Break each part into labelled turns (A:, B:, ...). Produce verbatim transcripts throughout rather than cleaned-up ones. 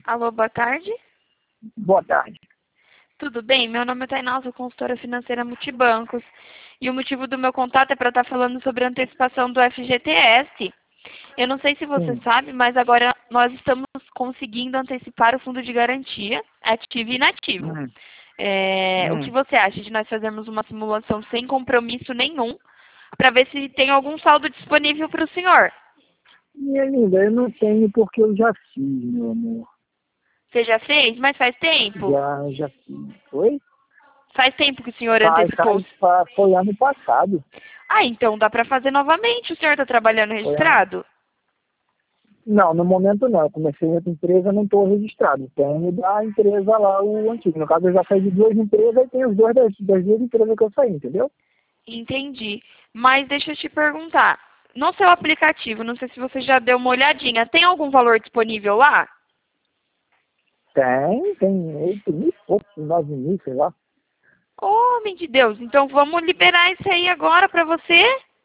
A: Alô, boa tarde.
B: Boa tarde.
A: Tudo bem? Meu nome é Tainá, sou consultora financeira Multibancos. E o motivo do meu contato é para estar falando sobre a antecipação do F G T S. Eu não sei se você
B: Sim.
A: sabe, mas agora nós estamos conseguindo antecipar o fundo de garantia ativo e inativo.
B: Hum.
A: É, o que
B: Hum.
A: você acha de nós fazermos uma simulação sem compromisso nenhum para ver se tem algum saldo disponível para o senhor?
B: Minha linda, eu não tenho porque eu já fiz, meu amor.
A: Você já fez? Mas faz tempo?
B: Já, já fiz. Foi?
A: Faz tempo que o senhor
B: Faz,
A: antecipou.
B: faz, faz, foi ano passado.
A: Ah, então dá para fazer novamente. O senhor está trabalhando
B: Foi ano...
A: registrado?
B: Não, no momento não. Eu comecei em outra empresa, não estou registrado. Tenho da empresa lá, o antigo. No caso, eu já saí de duas empresas e tenho os dois das, das duas empresas que eu saí, entendeu?
A: Entendi. Mas deixa eu te perguntar. No seu aplicativo, não sei se você já deu uma olhadinha, tem algum valor disponível lá?
B: Tem, tem oito mil e pouco, nove mil, sei lá.
A: Homem de Deus, então vamos liberar isso aí agora para você?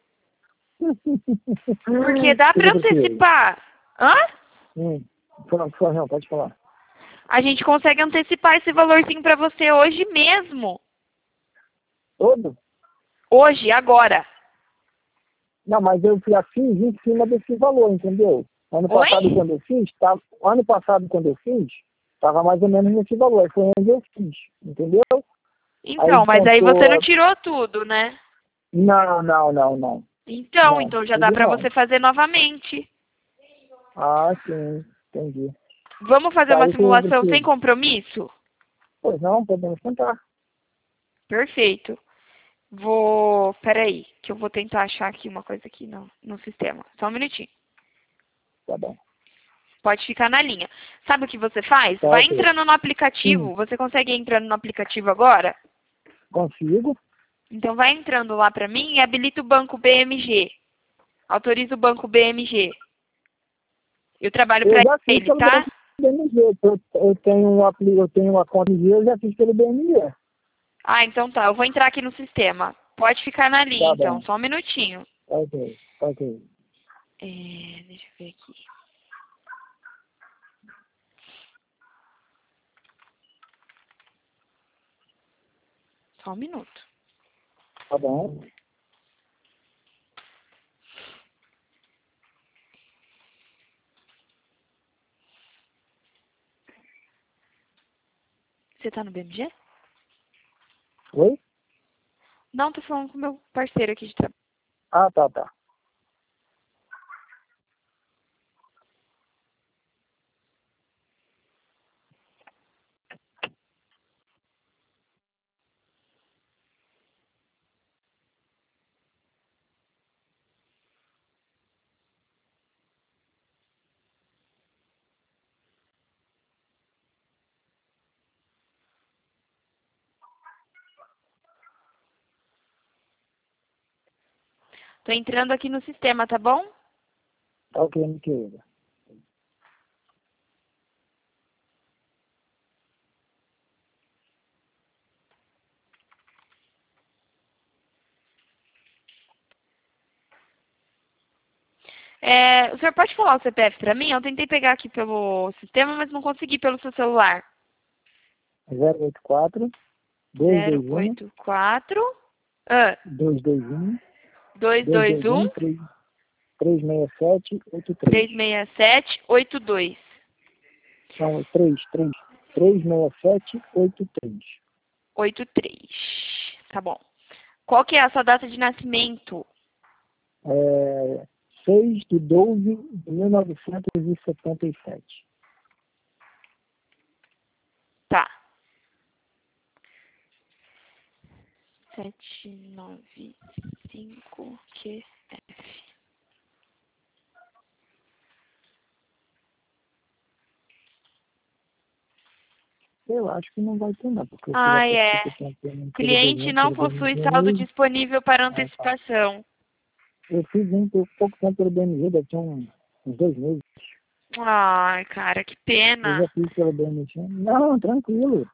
A: Porque dá para
B: Tudo tranquilo.
A: antecipar. Hã?
B: Hum. Foi, foi, não, pode falar.
A: A gente consegue antecipar esse valorzinho para você hoje mesmo.
B: Todo?
A: Hoje, agora.
B: Não, mas eu já fiz em cima desse valor, entendeu? Ano
A: Oi?
B: passado, quando eu fiz, tava, ano passado, quando eu fiz, estava mais ou menos nesse valor. Aí foi onde eu fiz, entendeu? Aí
A: Então, mas aí você não
B: contou...
A: tirou tudo, né?
B: Não, não, não, não.
A: Então,
B: Não,
A: então já dá
B: tudo
A: para
B: não.
A: você fazer novamente.
B: Ah, sim, entendi.
A: Vamos fazer
B: Tá
A: uma
B: aí que eu
A: simulação sem
B: preciso.
A: compromisso?
B: Pois não, podemos tentar.
A: Perfeito. Vou... Peraí, que eu vou tentar achar aqui uma coisa aqui no, no sistema. Só um minutinho.
B: Tá bom.
A: Pode ficar na linha. Sabe o que você faz?
B: Tá
A: Vai
B: ok.
A: entrando no
B: Sim,
A: aplicativo. Você consegue ir entrando no aplicativo agora?
B: consigo.
A: Então vai entrando lá para mim e habilita o banco B M G. Autoriza o banco B M G. Eu trabalho
B: Eu
A: para
B: já fiz
A: ele,
B: pelo
A: tá?
B: B M G. Eu, eu, tenho um, apli- eu tenho uma conta de eu já fiz pelo B M G.
A: Ah, então tá. Eu vou entrar aqui no sistema. Pode ficar na linha,
B: Tá
A: então.
B: bom.
A: Só um minutinho.
B: Tá ok. Tá ok.
A: É, deixa eu ver aqui. Só um minuto.
B: Tá bom.
A: Você tá no B M G?
B: Oi?
A: Não, tô falando com o meu parceiro aqui de trabalho.
B: Ah, tá, tá.
A: Tô entrando aqui no sistema, tá bom?
B: Tá ok, minha querida.
A: É, o senhor pode falar o C P F pra mim? Eu tentei pegar aqui pelo sistema, mas não consegui pelo seu celular.
B: zero oito quatro, dois
A: zero
B: dois um,
A: oito quatro ah,
B: dois dois um,
A: dois
B: dois
A: dois
B: dois um,
A: um
B: três três seis sete oito três.
A: três seis sete oito dois.
B: São três três três seis sete oito três.
A: oito três. Tá bom. Qual que é a sua data de nascimento?
B: É, seis de doze de mil novecentos e setenta e sete.
A: Tá. sete nove cinco Q F.
B: Eu acho que não vai ter não, porque eu fiz a
A: Ah, é.
B: participação pelo pelo
A: Cliente
B: dois
A: não
B: pelo
A: possui saldo
B: B M G.
A: disponível para
B: Ah, tá.
A: antecipação.
B: Eu fiz um por pouco tempo pelo B M G, daqui a um, uns dois meses.
A: Ai, cara, que
B: Eu
A: pena.
B: já fiz pelo B M G. Não, tranquilo.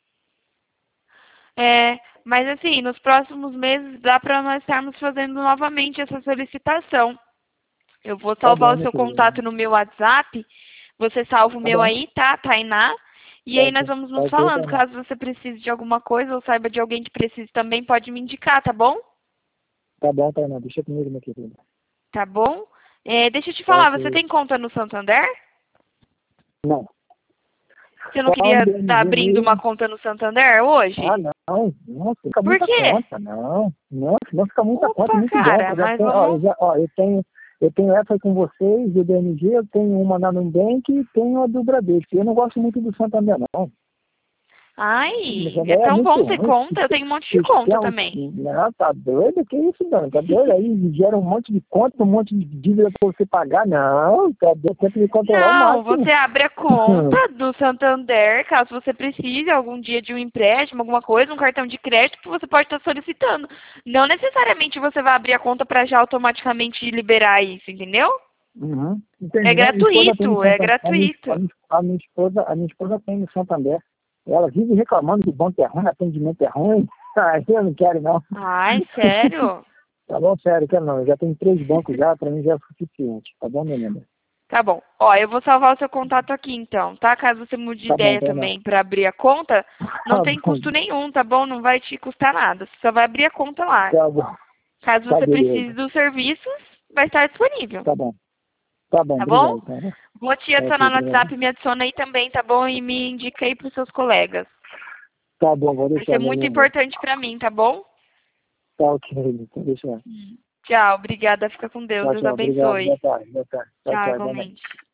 A: É, mas assim, nos próximos meses dá para nós estarmos fazendo novamente essa solicitação. Eu vou
B: Tá
A: salvar
B: bom,
A: o
B: meu
A: seu
B: querido.
A: contato no meu WhatsApp Você salva o
B: Tá
A: meu
B: bom.
A: aí, tá, Tainá? E aí nós vamos nos
B: Pode ser,
A: falando.
B: Tainá.
A: Caso você precise de alguma coisa ou saiba de alguém que precise também, pode me indicar, tá bom?
B: Tá bom, Tainá. Deixa comigo, minha querida.
A: Tá bom? É, deixa eu te
B: Tá
A: falar, você
B: ok.
A: tem conta no Santander?
B: Não.
A: Você não
B: Só
A: queria
B: um
A: estar
B: B M G
A: abrindo uma
B: mesmo.
A: conta no Santander hoje?
B: Ah, não. Não, fica
A: Por
B: muita
A: quê?
B: conta. Não. Não, senão fica muita conta,
A: Opa,
B: muito banco.
A: cara,
B: Eu já
A: mas
B: tenho, ó, eu
A: vamos...
B: já, ó, eu tenho, eu tenho essa com vocês, do B M G, eu tenho uma na Nubank e tenho a do Bradesco. Eu não gosto muito do Santander, não.
A: Ai,
B: O
A: é
B: Santander é
A: tão bom
B: muito
A: ter
B: ruim.
A: conta. Eu tenho um monte de conta
B: Sistema,
A: também.
B: não, tá doido? Que isso, não? Tá doido? Aí gera um monte de conta, um monte de dívida pra você pagar. Não, tá doido? Tem que me controlar ao
A: Não,
B: máximo.
A: você abre a conta do Santander, caso você precise algum dia de um empréstimo, alguma coisa, um cartão de crédito que você pode estar solicitando. Não necessariamente você vai abrir a conta para já automaticamente liberar isso, entendeu?
B: Uhum.
A: É
B: Entendi. Minha esposa tem no
A: gratuito, é
B: Santander. A minha, a
A: gratuito.
B: minha, a minha esposa, a minha esposa tem no Santander. Ela vive reclamando que o banco é ruim, o atendimento é ruim. Aí eu não quero, não.
A: Ai, sério?
B: Tá bom, sério, quero não. Eu já tenho três bancos já, pra mim já é suficiente. Tá bom, menina?
A: Tá bom. Ó, eu vou salvar o seu contato aqui então, tá? Caso você mude de
B: Tá bom,
A: ideia
B: tá bom.
A: também para abrir a conta, não
B: Tá
A: tem
B: bom,
A: custo nenhum, tá bom? Não vai te custar nada. Você só vai abrir a conta lá.
B: tá bom.
A: Caso
B: Tá
A: você precise
B: beleza.
A: dos serviços, vai estar disponível.
B: Tá bom. Tá bom,
A: Tá bom?
B: obrigado, tá?
A: Vou te
B: Tá ok,
A: adicionar no
B: obrigado.
A: WhatsApp, me adiciona aí também, tá bom? E me indica aí pros seus colegas.
B: Tá bom, vou
A: Vai
B: deixar,
A: ser
B: meu
A: muito
B: amor.
A: importante pra mim, tá bom?
B: Tá ok, então deixa.
A: Tchau, obrigada. Fica com Deus.
B: Tchau,
A: Deus
B: tchau. Obrigado.
A: abençoe.
B: Boa tarde, boa tarde. Tchau,
A: Tchau,
B: tchau, igualmente.
A: igualmente.